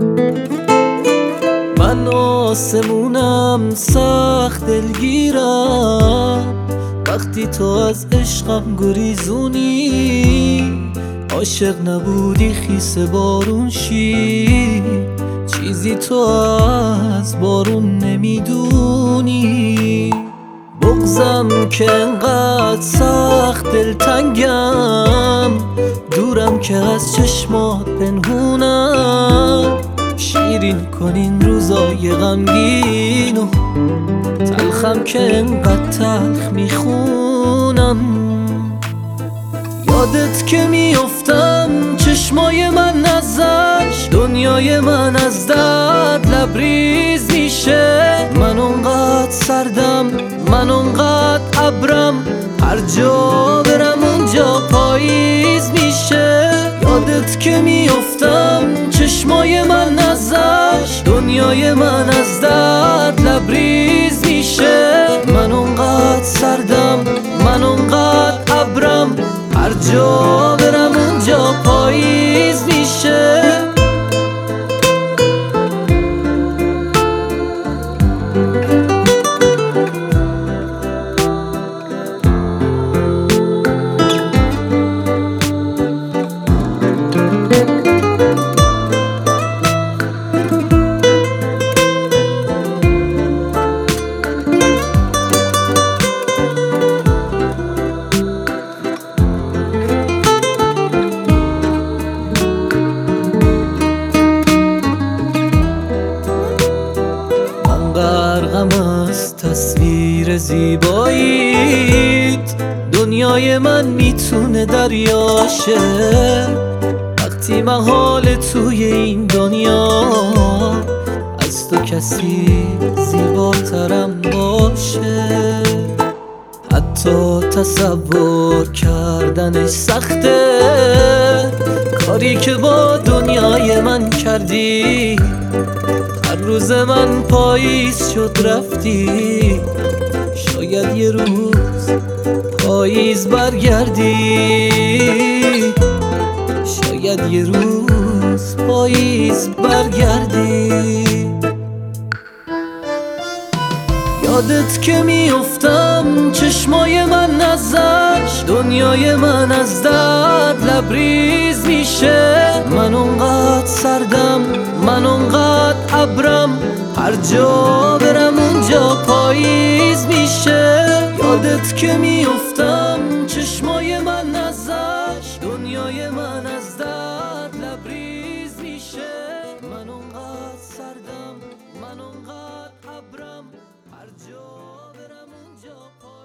من آسمونم سخت دلگیرم وقتی تو از عشقم گریزونی. عاشق نبودی خیس بارون شی، چیزی تو از بارون نمیدونی. بغضم که انقدر سخت دلتنگم، دورم که از چشمات پنهونم. شیرین کنین روزای غمگین و تلخم که انقدر تلخ میخونم. یادت که میافتم چشمای من ازش، دنیای من از درد لبریز میشه. من اونقدر سردم، من اونقدر ابرم، هر جا برم اونجا پاییز میشه. یادت که میافتم چشمای من ازش، دنیای من از درد لبریز میشه. من اونقدر سردم، من اونقدر ابرم، هر جا برم اونجا پاییز میشه. غرقم از تصویر زیباییت، دنیای من میتونه دریاشه. وقتی محال توی این دنیا از تو کسی زیباترم باشه. حتی تصور کردنش سخته، کاری که با دنیای من کردی. هر روز من پاییز شد رفتی، شاید یه روز پاییز برگردی. شاید یه روز پاییز برگردی. یادت که میافتم چشمای من ازش، دنیای من از درد لبریز میشه. من اونقدر سردم، من اونقدر ابرم، هر جا برم اونجا پاییز میشه. یادت که میافتم چشمای من ازش، دنیای من از درد لبریز میشه. من اونقدر سردم، من اونقدر ابرم، هر جا برم اونجا